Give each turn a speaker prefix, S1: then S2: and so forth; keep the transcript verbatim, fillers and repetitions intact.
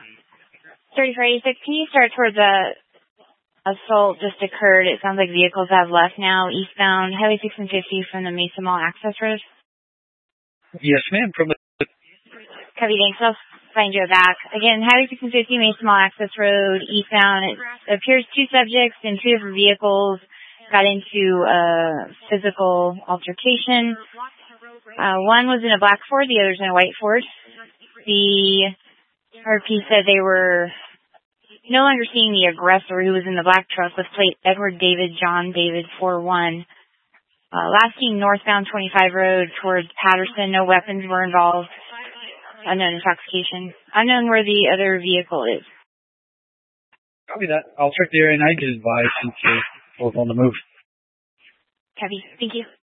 S1: thirty-four eighty-six, can you start towards the assault just occurred? It sounds like vehicles have left now, eastbound, Highway six and fifty from the Mesa Mall access road.
S2: Yes, ma'am. From the
S1: Copy, thanks. I'll find you back. Again, Highway six and fifty, Mesa Mall access road, eastbound. It appears two subjects in two different vehicles got into a physical altercation. Uh, one was in a black Ford, the other's in a white Ford. The R P said they were no longer seeing the aggressor who was in the black truck with plate Edward David John David four one. Uh, last seen northbound twenty-five road towards Patterson. No weapons were involved. Unknown intoxication. Unknown where the other vehicle is.
S2: Copy that. I'll check the area and I get advised since we're both on the move.
S1: Copy. Thank you.